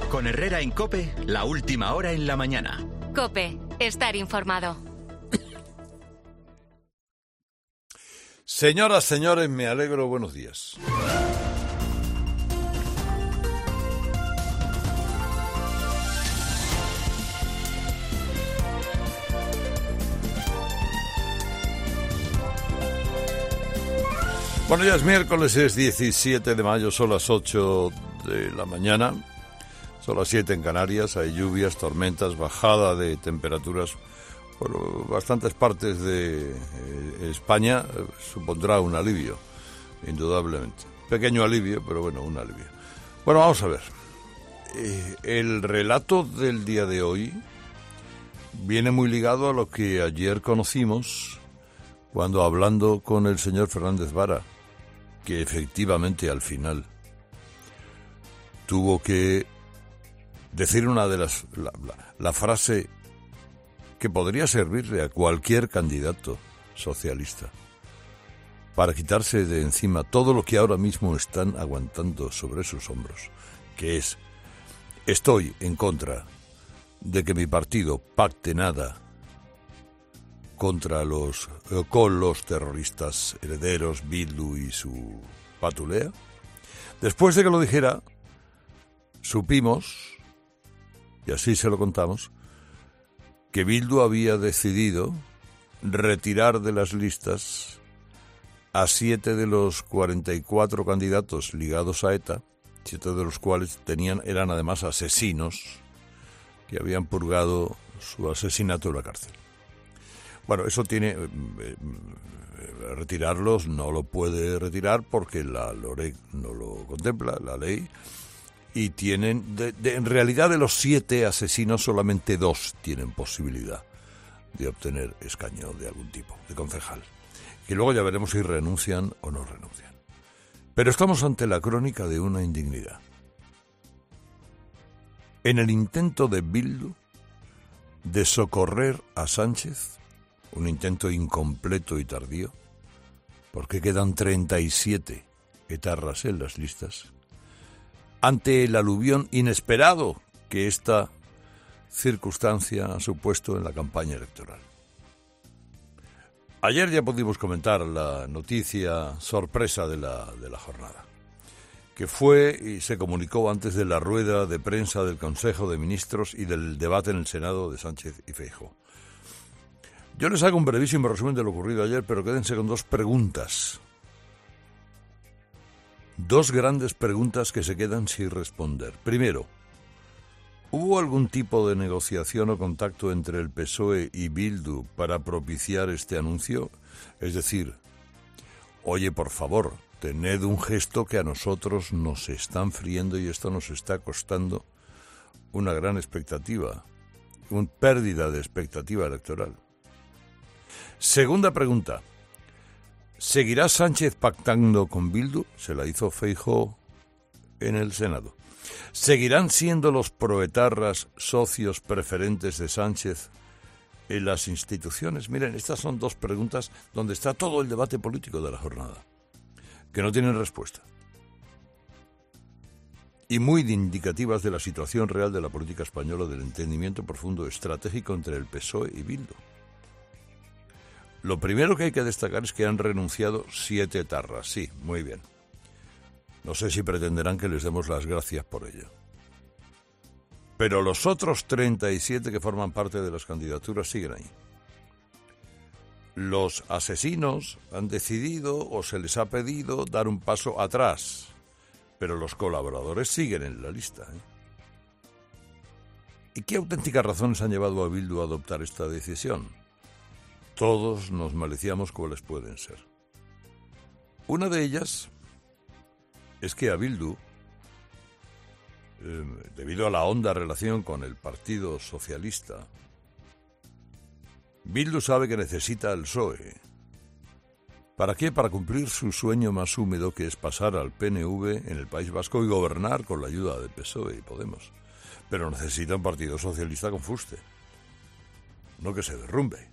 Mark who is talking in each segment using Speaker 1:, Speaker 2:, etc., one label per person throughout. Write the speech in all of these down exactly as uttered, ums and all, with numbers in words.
Speaker 1: Con Herrera en COPE, la última hora en la mañana.
Speaker 2: COPE, estar informado.
Speaker 3: Señoras, señores, me alegro, buenos días. Bueno, ya es miércoles, es diecisiete de mayo, son las ocho de la mañana, son las siete en Canarias, hay lluvias, tormentas, bajada de temperaturas por bastantes partes de eh, España, eh, supondrá un alivio, indudablemente. Pequeño alivio, pero bueno, un alivio. Bueno, vamos a ver. Eh, el relato del día de hoy viene muy ligado a lo que ayer conocimos cuando, hablando con el señor Fernández Vara, que efectivamente al final tuvo que decir una de las la, la, la frase que podría servirle a cualquier candidato socialista para quitarse de encima todo lo que ahora mismo están aguantando sobre sus hombros, que es: estoy en contra de que mi partido pacte nada contra los eh, con los terroristas herederos, Bildu y su patulea. Después de que lo dijera, supimos, y así se lo contamos, que Bildu había decidido retirar de las listas a siete de los cuarenta y cuatro candidatos ligados a ETA, siete de los cuales tenían eran además asesinos que habían purgado su asesinato en la cárcel. Bueno, eso tiene... Eh, eh, retirarlos no lo puede retirar porque la LOREC no lo contempla, la ley, y tienen... De, de, en realidad, de los siete asesinos, solamente dos tienen posibilidad de obtener escaño de algún tipo, de concejal. Y luego ya veremos si renuncian o no renuncian. Pero estamos ante la crónica de una indignidad. En el intento de Bildu de socorrer a Sánchez, un intento incompleto y tardío, porque quedan treinta y siete etarras en las listas, ante el aluvión inesperado que esta circunstancia ha supuesto en la campaña electoral. Ayer ya pudimos comentar la noticia sorpresa de la, de la jornada, que fue y se comunicó antes de la rueda de prensa del Consejo de Ministros y del debate en el Senado de Sánchez y Feijóo. Yo les hago un brevísimo resumen de lo ocurrido ayer, pero quédense con dos preguntas. Dos grandes preguntas que se quedan sin responder. Primero, ¿hubo algún tipo de negociación o contacto entre el P S O E y Bildu para propiciar este anuncio? Es decir, oye, por favor, tened un gesto que a nosotros nos están friendo y esto nos está costando una gran expectativa, una pérdida de expectativa electoral. Segunda pregunta, ¿seguirá Sánchez pactando con Bildu? Se la hizo Feijóo en el Senado. ¿Seguirán siendo los proetarras socios preferentes de Sánchez en las instituciones? Miren, estas son dos preguntas donde está todo el debate político de la jornada, que no tienen respuesta. Y muy indicativas de la situación real de la política española, del entendimiento profundo estratégico entre el P S O E y Bildu. Lo primero que hay que destacar es que han renunciado siete etarras. Sí, muy bien. No sé si pretenderán que les demos las gracias por ello. Pero los otros treinta y siete que forman parte de las candidaturas siguen ahí. Los asesinos han decidido o se les ha pedido dar un paso atrás, pero los colaboradores siguen en la lista, ¿eh? ¿Y qué auténticas razones han llevado a Bildu a adoptar esta decisión? Todos nos maliciamos cuáles pueden ser. Una de ellas es que a Bildu, eh, debido a la honda relación con el Partido Socialista, Bildu sabe que necesita al P S O E. ¿Para qué? Para cumplir su sueño más húmedo, que es pasar al P N V en el País Vasco y gobernar con la ayuda del P S O E y Podemos. Pero necesita un Partido Socialista con fuste, no que se derrumbe.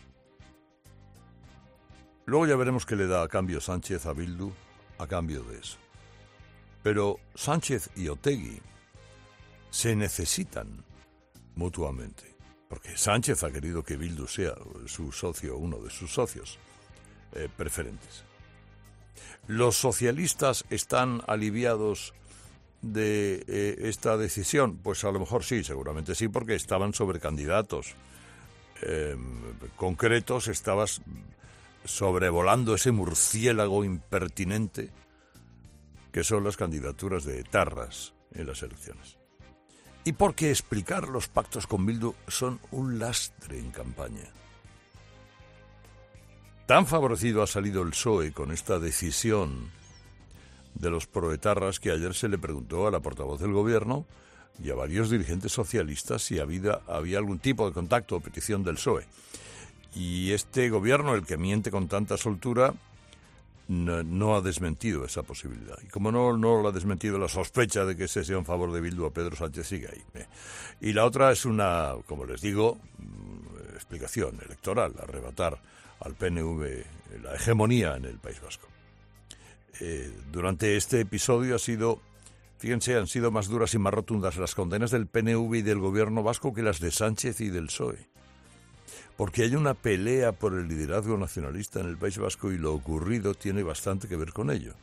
Speaker 3: Luego ya veremos qué le da a cambio Sánchez a Bildu a cambio de eso. Pero Sánchez y Otegi se necesitan mutuamente, porque Sánchez ha querido que Bildu sea su socio, uno de sus socios eh, preferentes. ¿Los socialistas están aliviados de eh, esta decisión? Pues a lo mejor sí, seguramente sí, porque estaban sobre candidatos eh, concretos, estabas sobrevolando ese murciélago impertinente que son las candidaturas de etarras en las elecciones. Y porque explicar los pactos con Bildu son un lastre en campaña. Tan favorecido ha salido el P S O E con esta decisión de los proetarras que ayer se le preguntó a la portavoz del gobierno y a varios dirigentes socialistas si había, había algún tipo de contacto o petición del P S O E. Y este gobierno, el que miente con tanta soltura, no, no ha desmentido esa posibilidad. Y como no, no lo ha desmentido la sospecha de que ese sea un favor de Bildu a Pedro Sánchez, sigue ahí. Y la otra es una, como les digo, explicación electoral, arrebatar al P N V la hegemonía en el País Vasco. Eh, durante este episodio ha sido, fíjense, han sido más duras y más rotundas las condenas del P N V y del gobierno vasco que las de Sánchez y del P S O E. Porque hay una pelea por el liderazgo nacionalista en el País Vasco y lo ocurrido tiene bastante que ver con ello.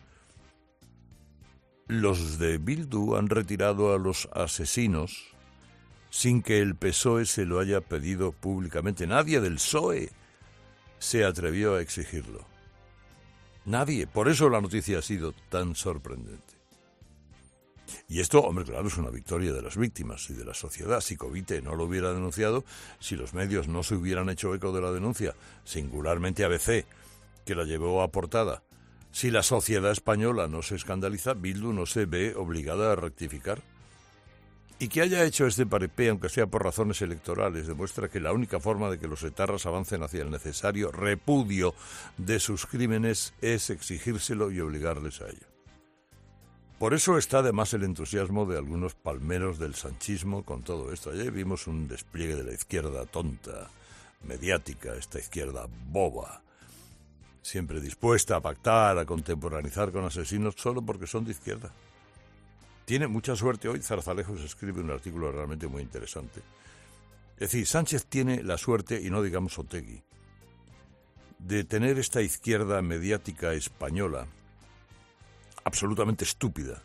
Speaker 3: Los de Bildu han retirado a los asesinos sin que el P S O E se lo haya pedido públicamente. Nadie del P S O E se atrevió a exigirlo. Nadie. Por eso la noticia ha sido tan sorprendente. Y esto, hombre, claro, es una victoria de las víctimas y de la sociedad. Si Covite no lo hubiera denunciado, si los medios no se hubieran hecho eco de la denuncia, singularmente A B C, que la llevó a portada, si la sociedad española no se escandaliza, Bildu no se ve obligada a rectificar. Y que haya hecho este paripé, aunque sea por razones electorales, demuestra que la única forma de que los etarras avancen hacia el necesario repudio de sus crímenes es exigírselo y obligarles a ello. Por eso está además el entusiasmo de algunos palmeros del sanchismo con todo esto. Ayer vimos un despliegue de la izquierda tonta, mediática, esta izquierda boba, siempre dispuesta a pactar, a contemporaneizar con asesinos solo porque son de izquierda. Tiene mucha suerte hoy, Zarzalejos escribe un artículo realmente muy interesante. Es decir, Sánchez tiene la suerte, y no digamos Otegi, de tener esta izquierda mediática española absolutamente estúpida,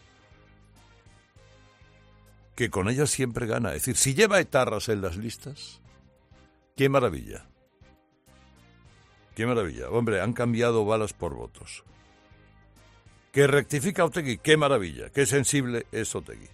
Speaker 3: que con ella siempre gana. Es decir, si lleva etarras en las listas, ¡qué maravilla! ¡Qué maravilla! Hombre, han cambiado balas por votos. Que rectifica Otegi, ¡qué maravilla! ¡Qué sensible es Otegi!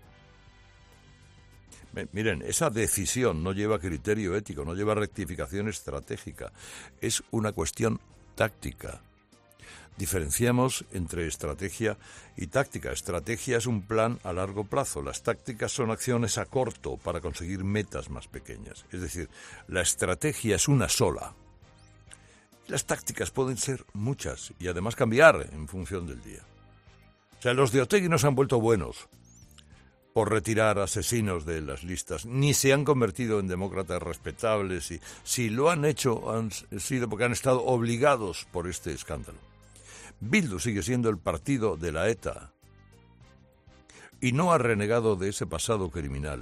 Speaker 3: Miren, esa decisión no lleva criterio ético, no lleva rectificación estratégica. Es una cuestión táctica. Diferenciamos entre estrategia y táctica. Estrategia es un plan a largo plazo. Las tácticas son acciones a corto para conseguir metas más pequeñas. Es decir, la estrategia es una sola. Las tácticas pueden ser muchas y además cambiar en función del día. O sea, los de Otegi no se han vuelto buenos por retirar asesinos de las listas, ni se han convertido en demócratas respetables. Y si lo han hecho, han sido porque han estado obligados por este escándalo. Bildu sigue siendo el partido de la ETA y no ha renegado de ese pasado criminal.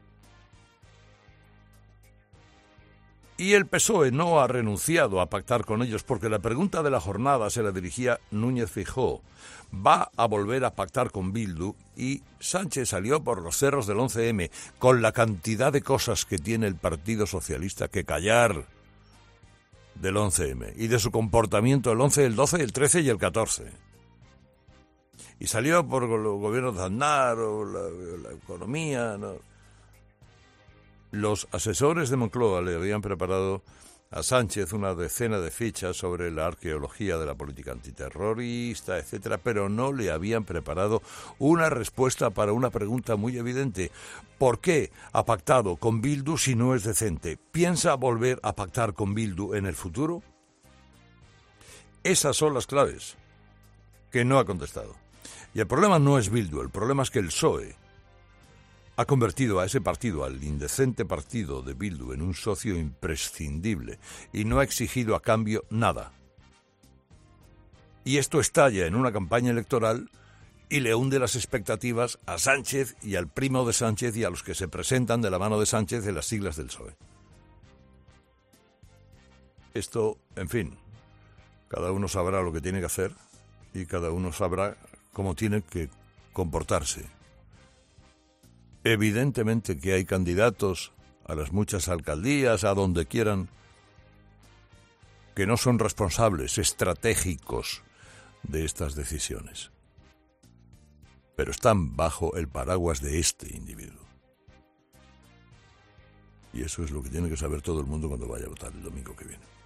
Speaker 3: Y el P S O E no ha renunciado a pactar con ellos porque la pregunta de la jornada se la dirigía Núñez Feijóo. ¿Va a volver a pactar con Bildu? Y Sánchez salió por los cerros del once eme con la cantidad de cosas que tiene el Partido Socialista que callar del once eme y de su comportamiento el once, el doce, el trece y el catorce. Y salió por los gobiernos de Aznar o la, la economía, ¿no? Los asesores de Moncloa le habían preparado a Sánchez una decena de fichas sobre la arqueología de la política antiterrorista, etcétera, pero no le habían preparado una respuesta para una pregunta muy evidente. ¿Por qué ha pactado con Bildu si no es decente? ¿Piensa volver a pactar con Bildu en el futuro? Esas son las claves que no ha contestado. Y el problema no es Bildu, el problema es que el P S O E ha convertido a ese partido, al indecente partido de Bildu, en un socio imprescindible y no ha exigido a cambio nada. Y esto estalla en una campaña electoral y le hunde las expectativas a Sánchez y al primo de Sánchez y a los que se presentan de la mano de Sánchez en las siglas del P S O E. Esto, en fin, cada uno sabrá lo que tiene que hacer y cada uno sabrá cómo tiene que comportarse. Evidentemente que hay candidatos a las muchas alcaldías, a donde quieran, que no son responsables estratégicos de estas decisiones, pero están bajo el paraguas de este individuo. Y eso es lo que tiene que saber todo el mundo cuando vaya a votar el domingo que viene.